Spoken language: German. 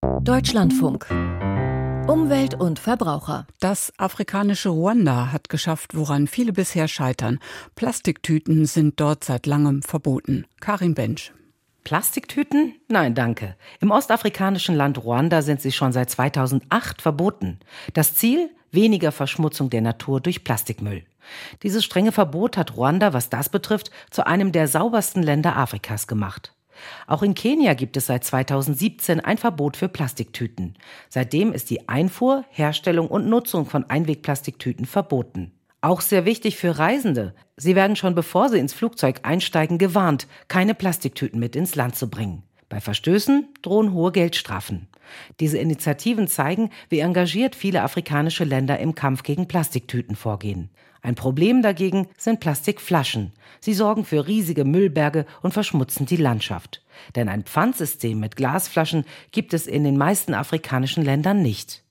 Deutschlandfunk. Umwelt und Verbraucher. Das afrikanische Ruanda hat geschafft, woran viele bisher scheitern. Plastiktüten sind dort seit langem verboten. Karin Bensch. Plastiktüten? Nein, danke. Im ostafrikanischen Land Ruanda sind sie schon seit 2008 verboten. Das Ziel? Weniger Verschmutzung der Natur durch Plastikmüll. Dieses strenge Verbot hat Ruanda, was das betrifft, zu einem der saubersten Länder Afrikas gemacht. Auch in Kenia gibt es seit 2017 ein Verbot für Plastiktüten. Seitdem ist die Einfuhr, Herstellung und Nutzung von Einwegplastiktüten verboten. Auch sehr wichtig für Reisende. Sie werden schon bevor sie ins Flugzeug einsteigen gewarnt, keine Plastiktüten mit ins Land zu bringen. Bei Verstößen drohen hohe Geldstrafen. Diese Initiativen zeigen, wie engagiert viele afrikanische Länder im Kampf gegen Plastiktüten vorgehen. Ein Problem dagegen sind Plastikflaschen. Sie sorgen für riesige Müllberge und verschmutzen die Landschaft. Denn ein Pfandsystem mit Glasflaschen gibt es in den meisten afrikanischen Ländern nicht.